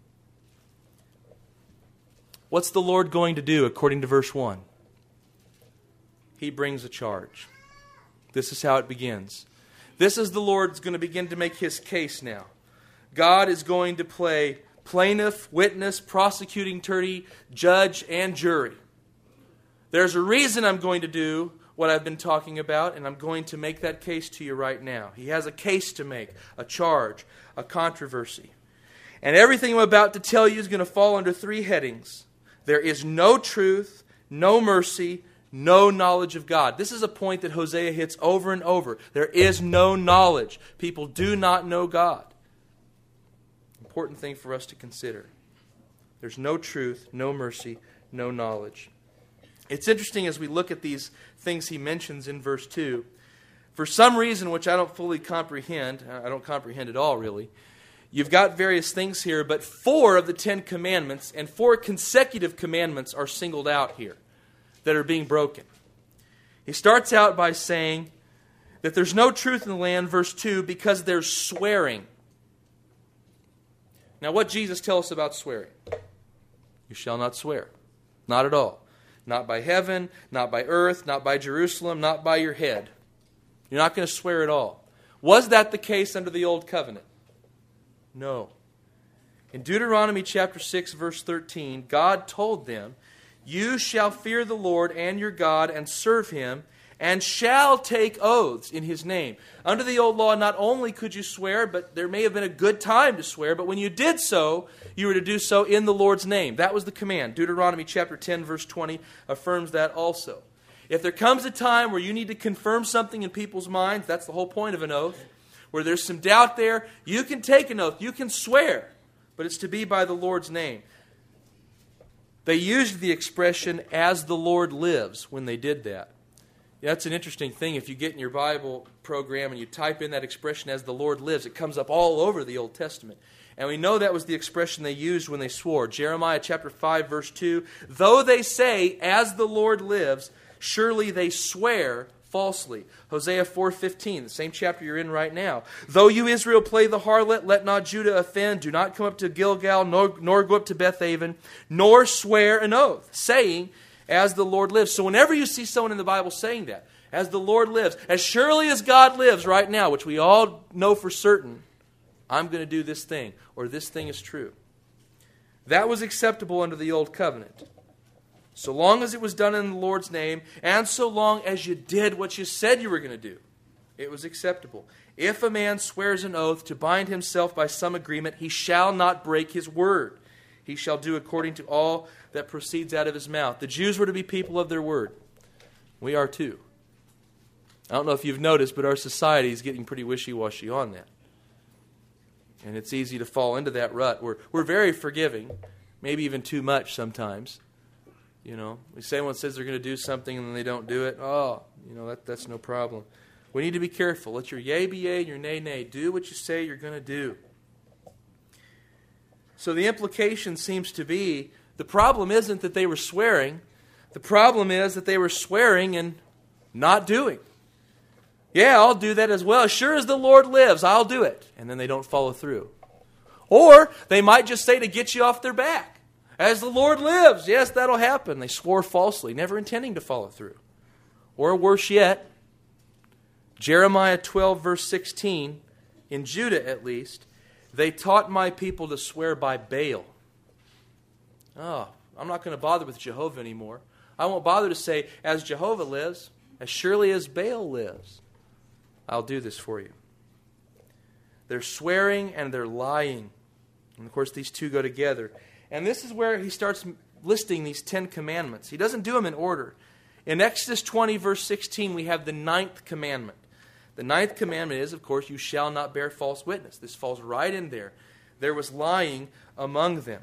What's the Lord going to do according to verse 1? He brings a charge. This is how it begins. This is the Lord's going to begin to make His case now. God is going to play plaintiff, witness, prosecuting attorney, judge, and jury. There's a reason I'm going to do what I've been talking about, and I'm going to make that case to you right now. He has a case to make, a charge, a controversy. And everything I'm about to tell you is going to fall under three headings. There is no truth, no mercy, no knowledge of God. This is a point that Hosea hits over and over. There is no knowledge. People do not know God. Important thing for us to consider. There's no truth, no mercy, no knowledge. It's interesting as we look at these things he mentions in verse 2. For some reason which I don't fully comprehend, I don't comprehend at all really, you've got various things here, but 4 of the 10 commandments and 4 consecutive commandments are singled out here that are being broken. He starts out by saying that there's no truth in the land, verse 2, because there's swearing. Now, what Jesus tells us about swearing? You shall not swear. Not at all. Not by heaven, not by earth, not by Jerusalem, not by your head. You're not going to swear at all. Was that the case under the Old Covenant? No. In Deuteronomy chapter 6, verse 13, God told them, you shall fear the Lord and your God and serve Him, and shall take oaths in His name. Under the old law, not only could you swear, but there may have been a good time to swear, but when you did so, you were to do so in the Lord's name. That was the command. Deuteronomy chapter 10, verse 20 affirms that also. If there comes a time where you need to confirm something in people's minds, that's the whole point of an oath, where there's some doubt there, you can take an oath, you can swear, but it's to be by the Lord's name. They used the expression, as the Lord lives, when they did that. That's an interesting thing. If you get in your Bible program and you type in that expression, as the Lord lives, it comes up all over the Old Testament. And we know that was the expression they used when they swore. Jeremiah chapter 5, verse 2, though they say, as the Lord lives, surely they swear falsely. Hosea 4:15, the same chapter you're in right now. Though you, Israel, play the harlot, let not Judah offend. Do not come up to Gilgal, nor go up to Bethaven, nor swear an oath, saying, as the Lord lives. So whenever you see someone in the Bible saying that, as the Lord lives, as surely as God lives right now, which we all know for certain, I'm going to do this thing, or this thing is true. That was acceptable under the Old Covenant. So long as it was done in the Lord's name, and so long as you did what you said you were going to do, it was acceptable. If a man swears an oath to bind himself by some agreement, he shall not break his word. He shall do according to all that proceeds out of his mouth. The Jews were to be people of their word. We are too. I don't know if you've noticed, but our society is getting pretty wishy-washy on that. And it's easy to fall into that rut. We're very forgiving, maybe even too much sometimes. You know, if someone says they're going to do something and then they don't do it, that's no problem. We need to be careful. Let your yea be yea and your nay, nay. Do what you say you're going to do. So the implication seems to be, the problem isn't that they were swearing. The problem is that they were swearing and not doing. Yeah, I'll do that as well. As sure as the Lord lives, I'll do it. And then they don't follow through. Or they might just say to get you off their back, as the Lord lives, yes, that'll happen. They swore falsely, never intending to follow through. Or worse yet, Jeremiah 12, verse 16, in Judah at least, they taught my people to swear by Baal. Oh, I'm not going to bother with Jehovah anymore. I won't bother to say, as Jehovah lives, as surely as Baal lives, I'll do this for you. They're swearing and they're lying. And of course, these two go together. And this is where he starts listing these 10 commandments. He doesn't do them in order. In Exodus 20, verse 16, we have the 9th commandment. The 9th commandment is, of course, you shall not bear false witness. This falls right in there. There was lying among them.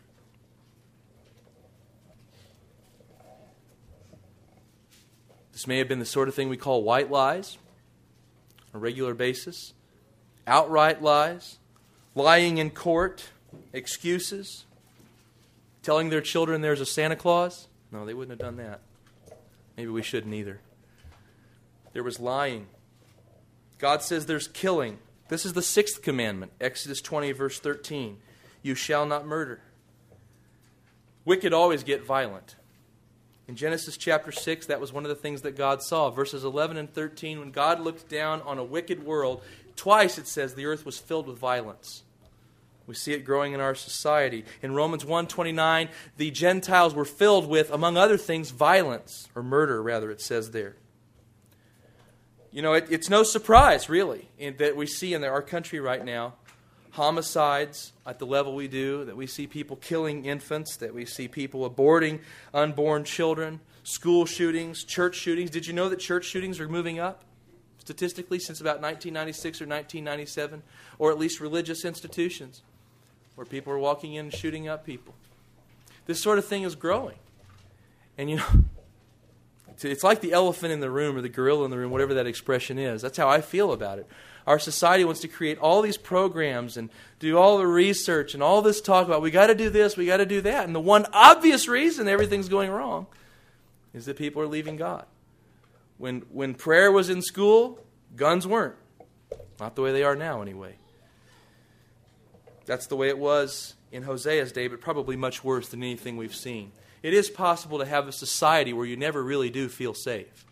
This may have been the sort of thing we call white lies on a regular basis. Outright lies. Lying in court. Excuses. Telling their children there's a Santa Claus? No, they wouldn't have done that. Maybe we shouldn't either. There was lying. God says there's killing. This is the 6th commandment. Exodus 20, verse 13. You shall not murder. Wicked always get violent. In Genesis chapter 6, that was one of the things that God saw. Verses 11 and 13, when God looked down on a wicked world, twice it says the earth was filled with violence. We see it growing in our society. In Romans 1:29, the Gentiles were filled with, among other things, violence, or murder, rather, it says there. You know, it's no surprise, really, that we see in our country right now homicides at the level we do, that we see people killing infants, that we see people aborting unborn children, school shootings, church shootings. Did you know that church shootings are moving up statistically since about 1996 or 1997? Or at least religious institutions where people are walking in and shooting up people. This sort of thing is growing. And you know, it's like the elephant in the room or the gorilla in the room, whatever that expression is. That's how I feel about it. Our society wants to create all these programs and do all the research and all this talk about we got to do this, we got to do that. And the one obvious reason everything's going wrong is that people are leaving God. When prayer was in school, guns weren't. Not the way they are now, anyway. That's the way it was in Hosea's day, but probably much worse than anything we've seen. It is possible to have a society where you never really do feel safe.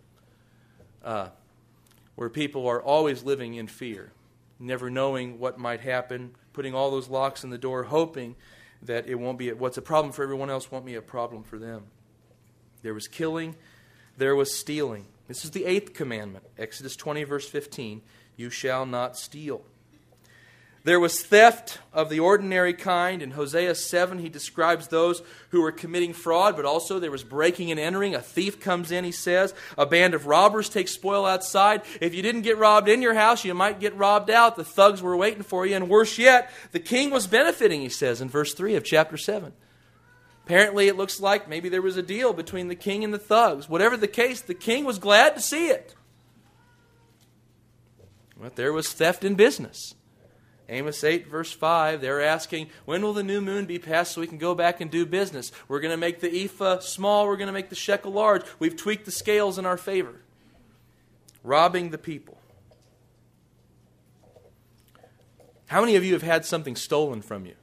Where people are always living in fear, never knowing what might happen, putting all those locks in the door, hoping that it won't be what's a problem for everyone else won't be a problem for them. There was killing, there was stealing. This is the 8th commandment, Exodus 20, verse 15. You shall not steal. There was theft of the ordinary kind. In Hosea 7, he describes those who were committing fraud, but also there was breaking and entering. A thief comes in, he says. A band of robbers takes spoil outside. If you didn't get robbed in your house, you might get robbed out. The thugs were waiting for you. And worse yet, the king was benefiting, he says in verse 3 of chapter 7. Apparently, it looks like maybe there was a deal between the king and the thugs. Whatever the case, the king was glad to see it. But there was theft in business. Amos 8, verse 5, they're asking, when will the new moon be passed so we can go back and do business? We're going to make the ephah small, we're going to make the shekel large. We've tweaked the scales in our favor. Robbing the people. How many of you have had something stolen from you?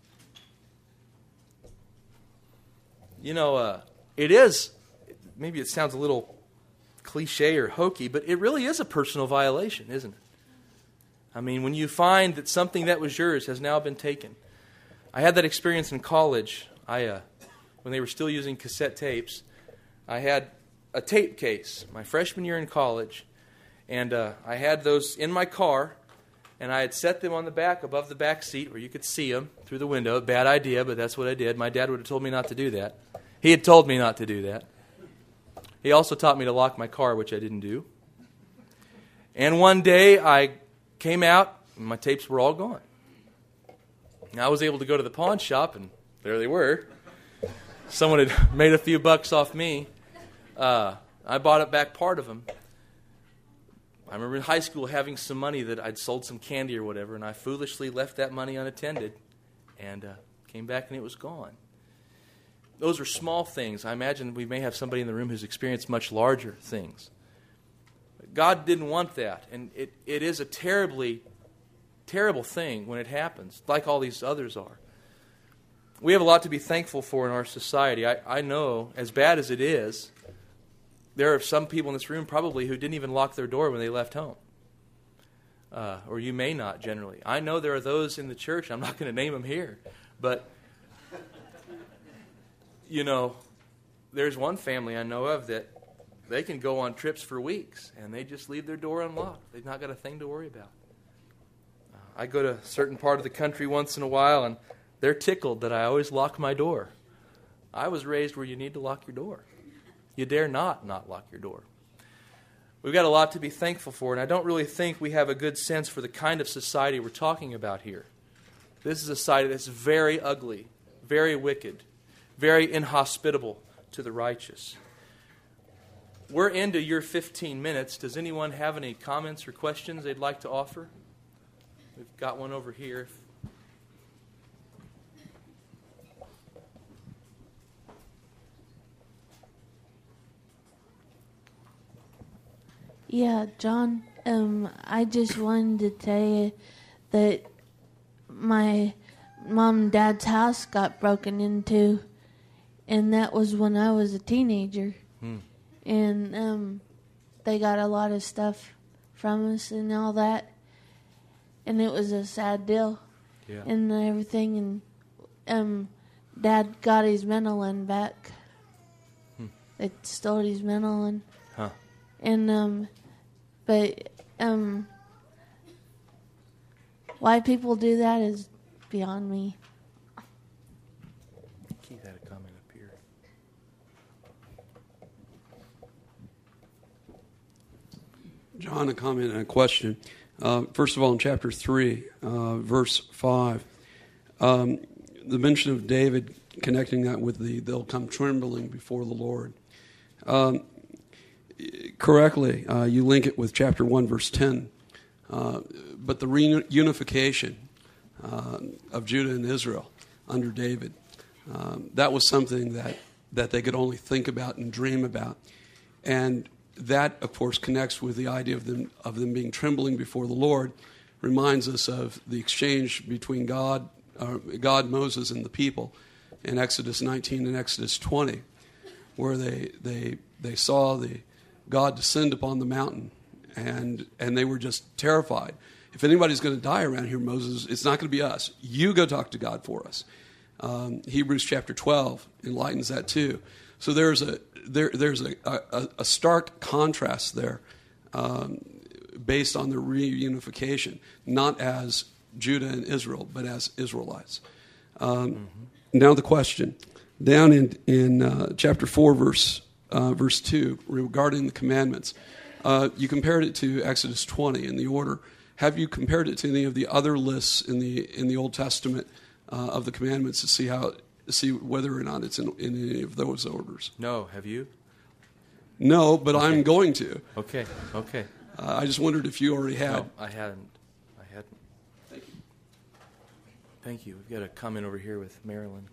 You know, it is, maybe it sounds a little cliche or hokey, but it really is a personal violation, isn't it? I mean, when you find that something that was yours has now been taken. I had that experience in college. When they were still using cassette tapes, I had a tape case my freshman year in college, and I had those in my car, and I had set them on the back, above the back seat, where you could see them through the window. Bad idea, but that's what I did. My dad would have told me not to do that. He had told me not to do that. He also taught me to lock my car, which I didn't do. And one day, I came out, and my tapes were all gone. And I was able to go to the pawn shop, and there they were. Someone had made a few bucks off me. I bought it back, part of them. I remember in high school having some money that I'd sold some candy or whatever, and I foolishly left that money unattended and came back and it was gone. Those are small things. I imagine we may have somebody in the room who's experienced much larger things. God didn't want that, and it is a terribly, terrible thing when it happens, like all these others are. We have a lot to be thankful for in our society. I know, as bad as it is, there are some people in this room probably who didn't even lock their door when they left home. Or you may not, generally. I know there are those in the church, I'm not going to name them here, but, you know, there's one family I know of that they can go on trips for weeks, and they just leave their door unlocked. They've not got a thing to worry about. I go to a certain part of the country once in a while, and they're tickled that I always lock my door. I was raised where you need to lock your door. You dare not lock your door. We've got a lot to be thankful for, and I don't really think we have a good sense for the kind of society we're talking about here. This is a society that's very ugly, very wicked, very inhospitable to the righteous. We're into your 15 minutes. Does anyone have any comments or questions they'd like to offer? We've got one over here. Yeah, John, I just wanted to tell you that my mom and dad's house got broken into, and that was when I was a teenager. And they got a lot of stuff from us and all that, and it was a sad deal. Yeah. and everything, and Dad got his mandolin back. They stole his mandolin. Huh. And but why people do that is beyond me. Keith had a comment up here. John, a comment and a question. First of all, in chapter 3, verse 5, the mention of David, connecting that with they'll come trembling before the Lord. Correctly, you link it with chapter 1, verse 10. But the reunification of Judah and Israel under David, that was something that they could only think about and dream about. And that, of course, connects with the idea of them being trembling before the Lord, reminds us of the exchange between God, Moses, and the people in Exodus 19 and Exodus 20, where they saw God descend upon the mountain, and they were just terrified. If anybody's going to die around here, Moses, it's not going to be us. You go talk to God for us. Hebrews chapter 12 enlightens that too. So there's a stark contrast there based on the reunification, not as Judah and Israel, but as Israelites. Now the question. Down in chapter 4, verse 2, regarding the commandments, you compared it to Exodus 20 in the order. Have you compared it to any of the other lists in the Old Testament of the commandments to see whether or not it's in any of those orders? No, have you? No, but Okay. I'm going to. Okay. I just wondered if you already had. No, I hadn't. Thank you. Thank you. We've got a comment over here with Marilyn.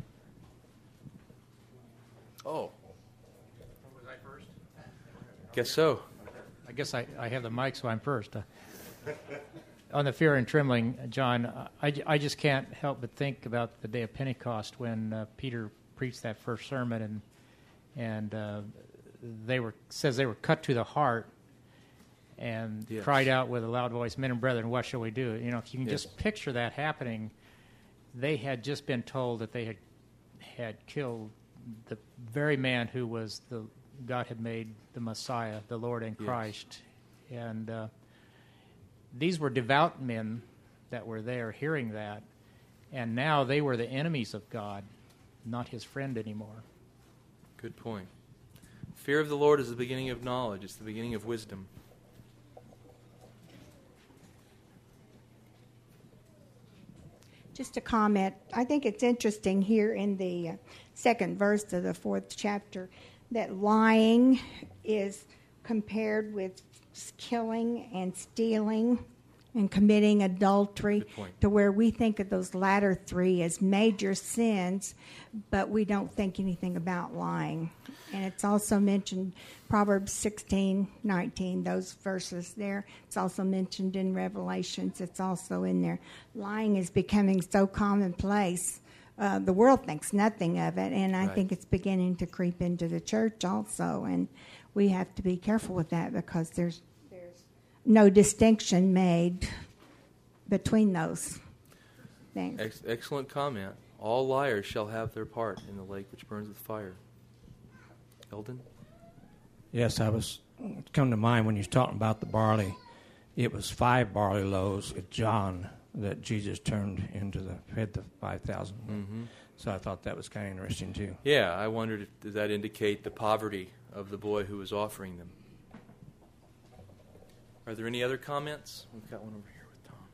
Oh. Was I first? Guess so. I guess I have the mic, so I'm first. On the fear and trembling, John, I just can't help but think about the day of Pentecost when Peter preached that first sermon, and says they were cut to the heart and Yes. cried out with a loud voice, "Men and brethren, what shall we do?" You know, if you can Yes. just picture that happening, they had just been told that they had killed the very man who was God had made the Messiah, the Lord and Yes. Christ, and these were devout men that were there hearing that, and now they were the enemies of God, not His friend anymore. Good point. Fear of the Lord is the beginning of knowledge. It's the beginning of wisdom. Just a comment. I think it's interesting here in the second verse of the 4th chapter that lying is compared with killing and stealing and committing adultery, Good point. to where we think of those latter three as major sins, but we don't think anything about lying. And it's also mentioned Proverbs 16:19, those verses there. It's also mentioned in Revelations. It's also in there. Lying is becoming so commonplace. The world thinks nothing of it, and I Right. think it's beginning to creep into the church also. And we have to be careful with that because there's no distinction made between those things. Excellent comment. All liars shall have their part in the lake which burns with fire. Eldon? Yes, it come to mind when you was talking about the barley. It was 5 barley loaves at John that Jesus turned fed the 5,000. Mm-hmm. So I thought that was kind of interesting too. Yeah, I wondered does that indicate the poverty of the boy who was offering them? Are there any other comments? We've got one over here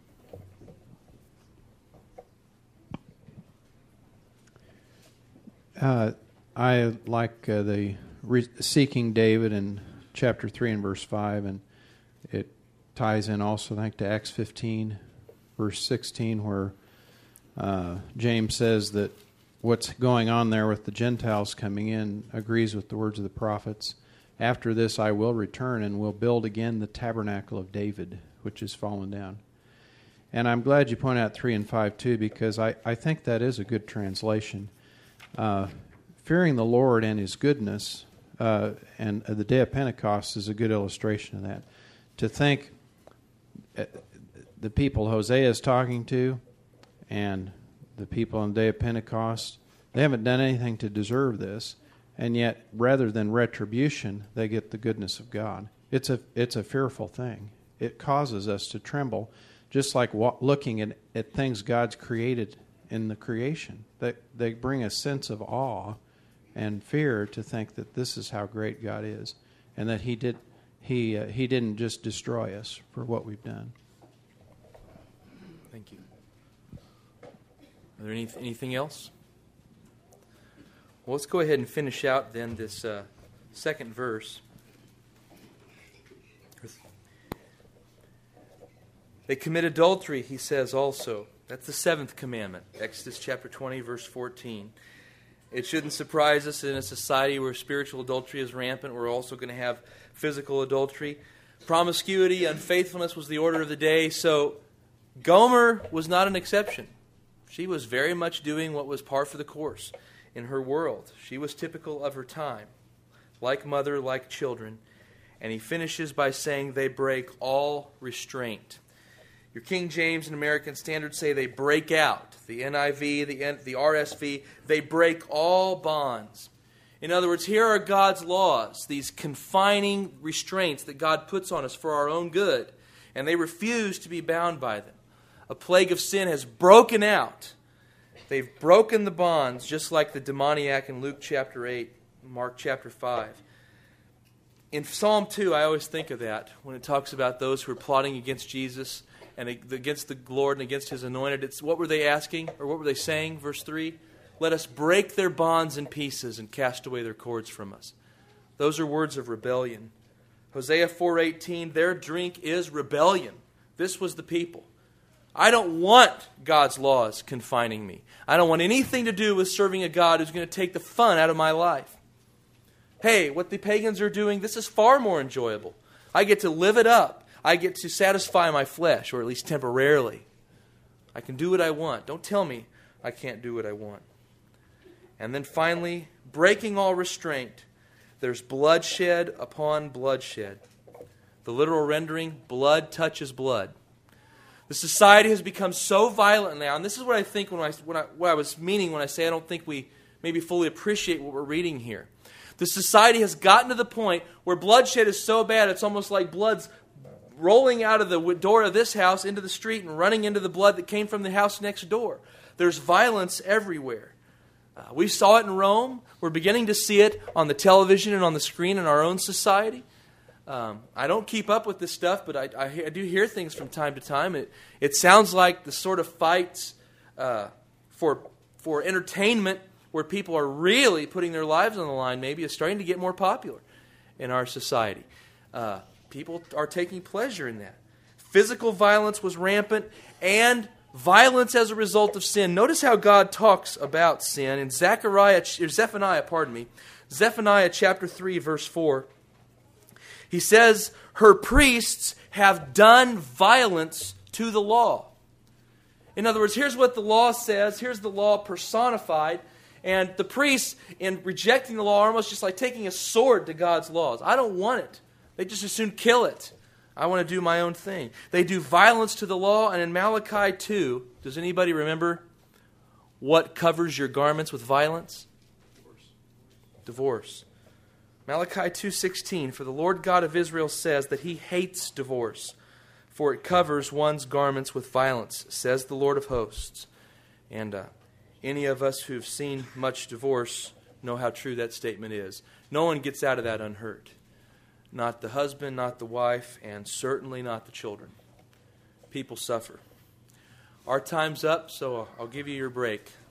with Tom. I like the seeking David in chapter 3 and verse 5, and it ties in also, I think, to Acts 15, verse 16, where James says that what's going on there with the Gentiles coming in agrees with the words of the prophets. After this I will return and will build again the tabernacle of David, which is fallen down. And I'm glad you point out 3 and 5 too, because I think that is a good translation. Fearing the Lord and His goodness, and the day of Pentecost is a good illustration of that. To think the people Hosea is talking to, And the people on the day of Pentecost, they haven't done anything to deserve this, and yet rather than retribution, they get the goodness of God. It's a fearful thing. It causes us to tremble, just like looking at things God's created in the creation. They bring a sense of awe and fear to think that this is how great God is, and that He didn't just destroy us for what we've done. Thank you. Are there anything else? Well, let's go ahead and finish out then this second verse. They commit adultery, he says also. That's the seventh commandment, Exodus chapter 20, verse 14. It shouldn't surprise us in a society where spiritual adultery is rampant. We're also going to have physical adultery. Promiscuity, unfaithfulness was the order of the day. So Gomer was not an exception. She was very much doing what was par for the course in her world. She was typical of her time, like mother, like children. And he finishes by saying they break all restraint. Your King James and American Standard say they break out. The NIV, the RSV, they break all bonds. In other words, here are God's laws, these confining restraints that God puts on us for our own good, and they refuse to be bound by them. A plague of sin has broken out. They've broken the bonds, just like the demoniac in Luke chapter 8, Mark chapter 5. In Psalm 2, I always think of that when it talks about those who are plotting against Jesus and against the Lord and against His anointed. What were they asking, or what were they saying? Verse 3, let us break their bonds in pieces and cast away their cords from us. Those are words of rebellion. Hosea 4:18, their drink is rebellion. This was the people. I don't want God's laws confining me. I don't want anything to do with serving a God who's going to take the fun out of my life. Hey, what the pagans are doing, this is far more enjoyable. I get to live it up. I get to satisfy my flesh, or at least temporarily. I can do what I want. Don't tell me I can't do what I want. And then finally, breaking all restraint, there's bloodshed upon bloodshed. The literal rendering, blood touches blood. The society has become so violent now, and this is what I think what I was meaning when I say I don't think we maybe fully appreciate what we're reading here. The society has gotten to the point where bloodshed is so bad, it's almost like blood's rolling out of the door of this house into the street and running into the blood that came from the house next door. There's violence everywhere. We saw it in Rome. We're beginning to see it on the television and on the screen in our own society. I don't keep up with this stuff, but I do hear things from time to time. It sounds like the sort of fights for entertainment where people are really putting their lives on the line maybe is starting to get more popular in our society. People are taking pleasure in that. Physical violence was rampant, and violence as a result of sin. Notice how God talks about sin in Zephaniah chapter 3, verse 4. He says, her priests have done violence to the law. In other words, here's what the law says. Here's the law personified. And the priests, in rejecting the law, are almost just like taking a sword to God's laws. I don't want it. They just as soon kill it. I want to do my own thing. They do violence to the law. And in Malachi 2, does anybody remember what covers your garments with violence? Divorce. Malachi 2:16, for the Lord God of Israel says that He hates divorce, for it covers one's garments with violence, says the Lord of hosts. And any of us who've seen much divorce know how true that statement is. No one gets out of that unhurt. Not the husband, not the wife, and certainly not the children. People suffer. Our time's up, so I'll give you your break.